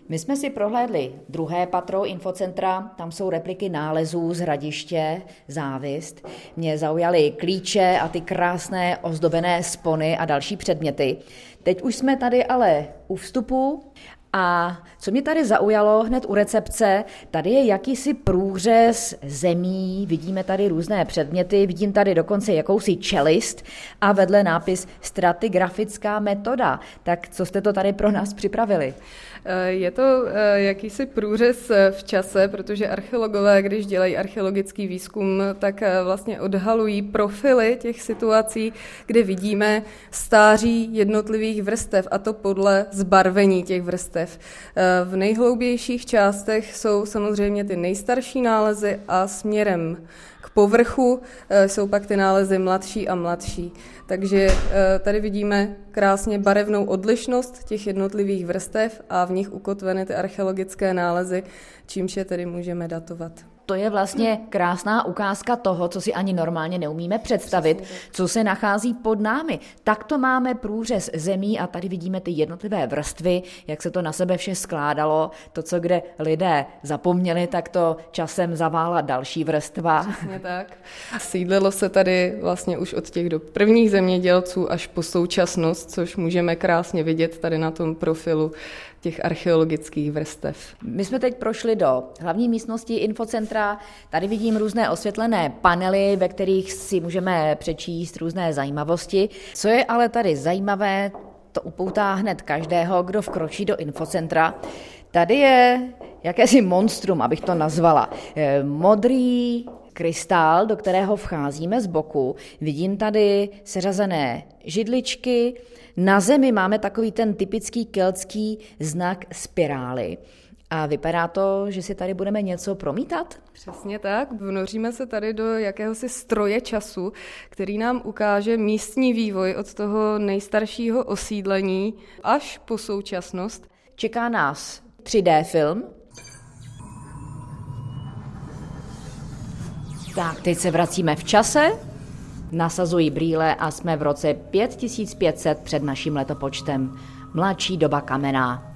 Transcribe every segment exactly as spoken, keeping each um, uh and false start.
My jsme si prohlédli druhé patro infocentra, tam jsou repliky nálezů z Hradiště, Závist. Mě zaujaly klíče a ty krásné ozdobené spony a další předměty. Teď už jsme tady ale u vstupu a co mě tady zaujalo hned u recepce, tady je jakýsi průřez zemí, vidíme tady různé předměty, vidím tady dokonce jakousi čelist a vedle nápis stratigrafická metoda. Tak co jste to tady pro nás připravili? Je to jakýsi průřez v čase, protože archeologové, když dělají archeologický výzkum, tak vlastně odhalují profily těch situací, kde vidíme stáří jednotlivých vrstev, a to podle zbarvení těch vrstev. V nejhloubějších částech jsou samozřejmě ty nejstarší nálezy a směrem k povrchu jsou pak ty nálezy mladší a mladší. Takže tady vidíme krásně barevnou odlišnost těch jednotlivých vrstev a v nich ukotveny ty archeologické nálezy, čímž je tedy můžeme datovat. To je vlastně krásná ukázka toho, co si ani normálně neumíme představit, co se nachází pod námi. Takto máme průřez zemí a tady vidíme ty jednotlivé vrstvy, jak se to na sebe vše skládalo. To, co kde lidé zapomněli, tak to časem zavála další vrstva. Přesně tak. Sídlilo se tady vlastně už od těch do prvních zemědělců až po současnost, což můžeme krásně vidět tady na tom profilu těch archeologických vrstev. My jsme teď prošli do hlavní místnosti infocentra. Tady vidím různé osvětlené panely, ve kterých si můžeme přečíst různé zajímavosti. Co je ale tady zajímavé, to upoutá hned každého, kdo vkročí do infocentra. Tady je jakési monstrum, abych to nazvala. Modrý krystál, do kterého vcházíme z boku. Vidím tady seřazené židličky. Na zemi máme takový ten typický keltský znak spirály. A vypadá to, že si tady budeme něco promítat? Přesně tak. Vnoříme se tady do jakéhosi stroje času, který nám ukáže místní vývoj od toho nejstaršího osídlení až po současnost. Čeká nás tři dé film. Tak, teď se vracíme v čase, nasazují brýle a jsme v roce pět tisíc pět set před naším letopočtem. Mladší doba kamenná.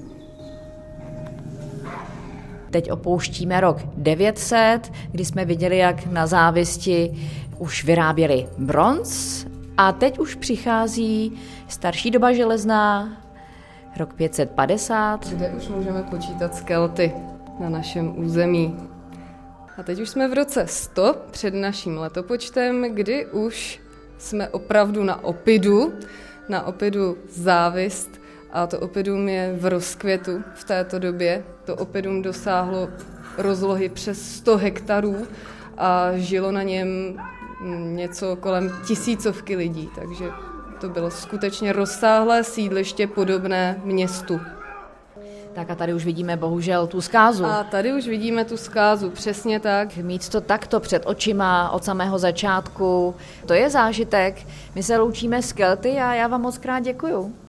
Teď opouštíme rok devět set, kdy jsme viděli, jak na Závisti už vyráběli bronz a teď už přichází starší doba železná, rok pět set padesát. Kde už můžeme počítat skelety na našem území. A teď už jsme v roce sto před naším letopočtem, kdy už jsme opravdu na opidu, na opidu Závist, a to opidum je v rozkvětu v této době. To opidum dosáhlo rozlohy přes sto hektarů a žilo na něm něco kolem tisícovky lidí, takže to bylo skutečně rozsáhlé sídliště podobné městu. Tak a tady už vidíme bohužel tu zkázu. A tady už vidíme tu zkázu, přesně tak. Mít to takto před očima od samého začátku, to je zážitek. My se loučíme s Kelty a já vám moc krát děkuju.